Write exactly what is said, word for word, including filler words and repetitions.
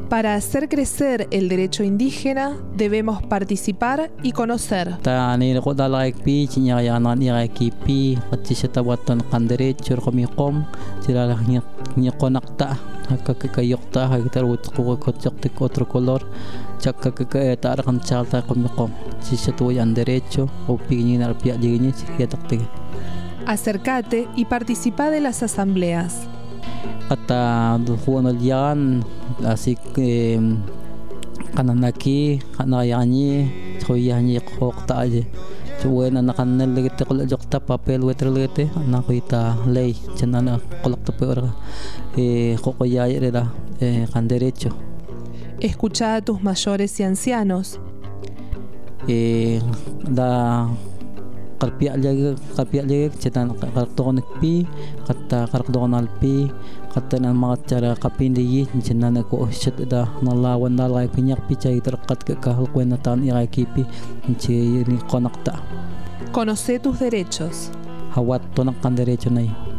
Para hacer crecer el derecho indígena, debemos participar y conocer. Ta ni ko dalay pi chinya ya nan ya ki pi pati seta watan kan derecho ko mi kom sila ni ni konakta ka ka yokta ha gitar wut ko ko chaktik otro color chakka ka ta kan chalta ko mi kom si setu yan derecho o pi ni nar pi digni ya takte. Acércate y participa de las asambleas. Kata duhuan yan así que kananaki kanayani choyani kokta aje chuena nakanel legete kol jokta papel wetre legete nakuita ley chenana kolakta peor eh kokoya era eh kan derecho. Escucha a tus mayores y ancianos. Eh da karpia lagi karpia lagi cetan karton pi kata karton alpi kata nan mga cara kapindi cenan ko set da nalawan dalay pinyak pichay terkat ke kahal kwena tan iray kipi ci ni konakta. Conoce tus derechos. Hawat to nak kan derecho nay.